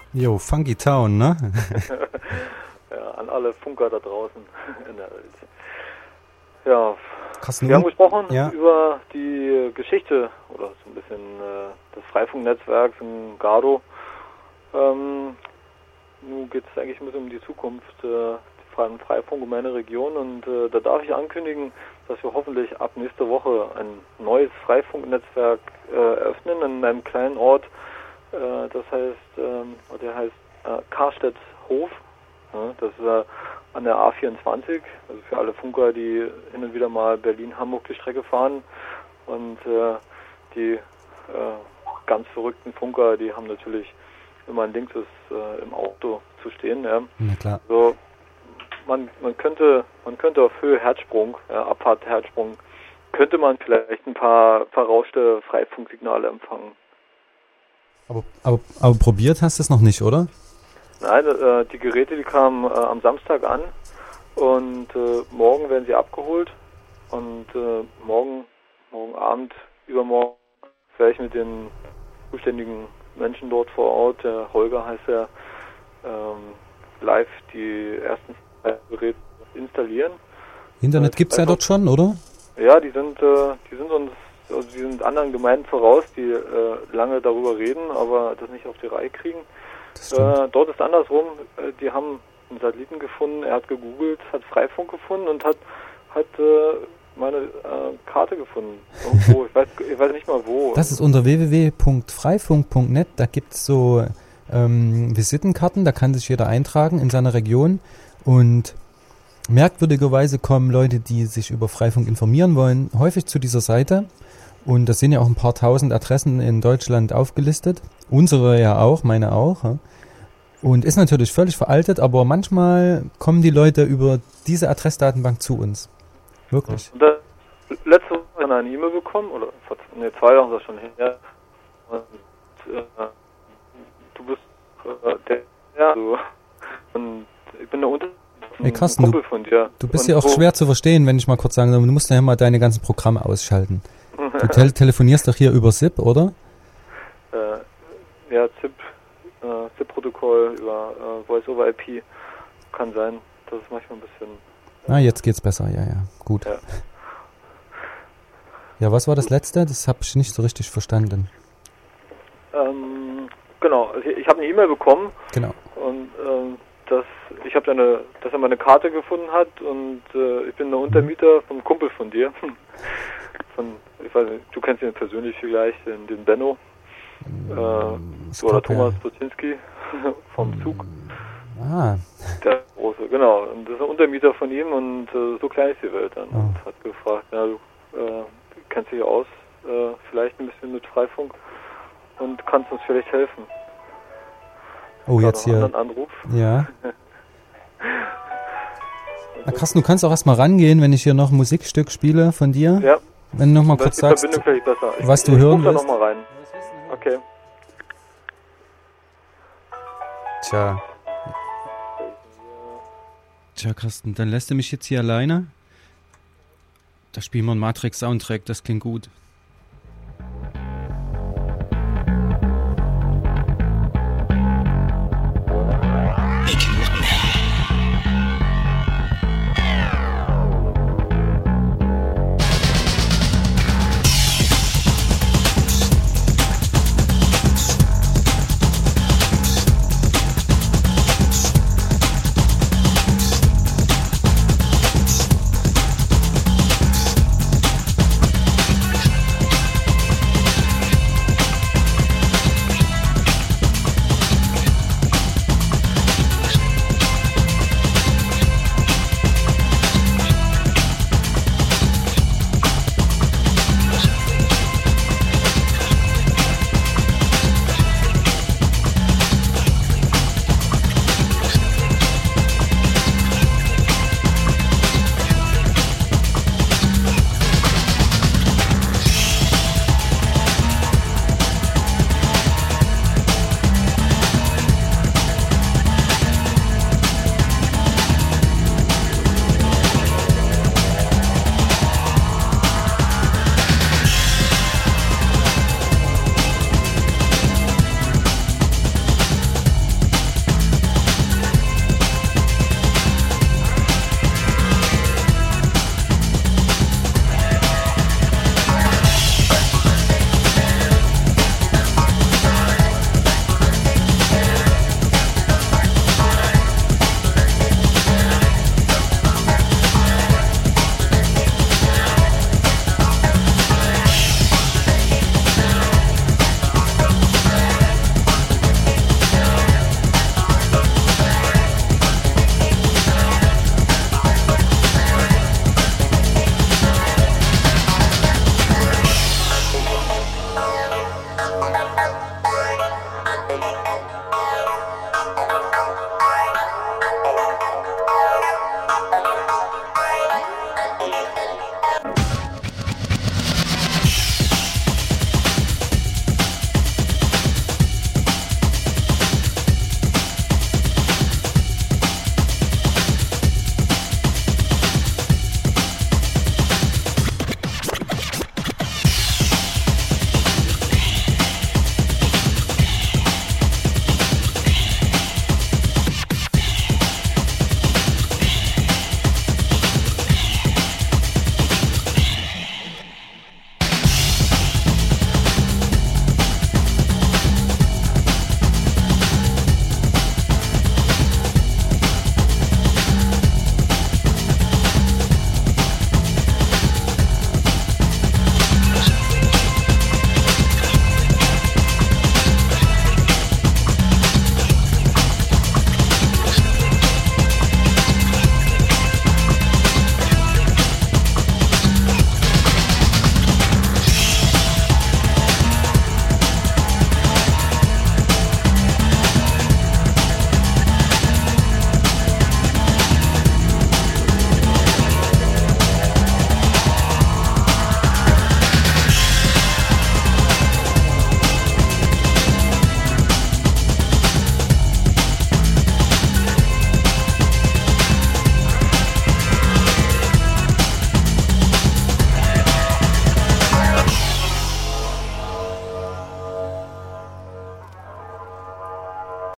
Jo, Funky Town, ne? Ja, an alle Funker da draußen in der Welt. Ja, Carsten, wir haben gesprochen ja. über die Geschichte oder so ein bisschen des Freifunknetzwerks in Gardow. Nun geht es eigentlich ein bisschen um die Zukunft die Freifunk in meiner Region und da darf ich ankündigen, dass wir hoffentlich ab nächster Woche ein neues Freifunknetzwerk eröffnen in einem kleinen Ort. Das heißt, der heißt Karstedt-Hof. Ja, das ist an der A24, also für alle Funker, die hin und wieder mal Berlin-Hamburg die Strecke fahren. Und die ganz verrückten Funker, die haben natürlich immer ein Linksys im Auto zu stehen. Ja. Na klar. So, man könnte auf Höhe Herzsprung, Abfahrt Herzsprung, könnte man vielleicht ein paar verrauschte Freifunksignale empfangen. Aber probiert hast du es noch nicht, oder? Nein, die Geräte, die kamen am Samstag an und morgen werden sie abgeholt und morgen Abend, übermorgen werde ich mit den zuständigen Menschen dort vor Ort, der Holger heißt er, live die ersten Geräte installieren. Internet gibt's ja dort schon, oder? Ja, die sind anderen Gemeinden voraus, die lange darüber reden, aber das nicht auf die Reihe kriegen. Dort ist andersrum, die haben einen Satelliten gefunden, er hat gegoogelt, hat Freifunk gefunden und hat meine Karte gefunden. Irgendwo, ich weiß nicht mal wo. Das ist unter www.freifunk.net, da gibt's so Visitenkarten, da kann sich jeder eintragen in seiner Region und merkwürdigerweise kommen Leute, die sich über Freifunk informieren wollen, häufig zu dieser Seite. Und das sind ja auch ein paar tausend Adressen in Deutschland aufgelistet. Unsere ja auch, meine auch. Und ist natürlich völlig veraltet, aber manchmal kommen die Leute über diese Adressdatenbank zu uns. Wirklich. Und letzte Woche habe ich eine E-Mail bekommen, oder 2 Jahre ist das schon her. Und du bist und ich bin der Hey Carsten, Kumpel von dir. Du bist ja auch schwer zu verstehen, wenn ich mal kurz sagen darf. Du musst ja mal deine ganzen Programme ausschalten. Du telefonierst doch hier über SIP, oder? Ja, SIP-Protokoll über Voice-over-IP kann sein. Das ist manchmal ein bisschen... Jetzt geht's besser, ja, gut. Ja. Ja, was war das Letzte? Das habe ich nicht so richtig verstanden. Genau, ich habe eine E-Mail bekommen. Genau. Und dass er meine Karte gefunden hat und ich bin der Untermieter vom Kumpel von dir. Ich weiß nicht, du kennst ihn persönlich vielleicht, den Benno. Oder Thomas Bocinski vom Zug. Der große, genau. Und das ist ein Untermieter von ihm und so klein ist die Welt dann. Und hat gefragt, du kennst dich aus, vielleicht ein bisschen mit Freifunk und kannst uns vielleicht helfen. Oh, jetzt hier. Einen Anruf. Ja. Na Carsten, du kannst auch erstmal rangehen, wenn ich hier noch ein Musikstück spiele von dir. Ja. Wenn du noch mal kurz sagst, was du hören willst. Ich noch mal rein. Okay. Tja, Carsten, dann lässt du mich jetzt hier alleine? Da spielen wir einen Matrix-Soundtrack, das klingt gut.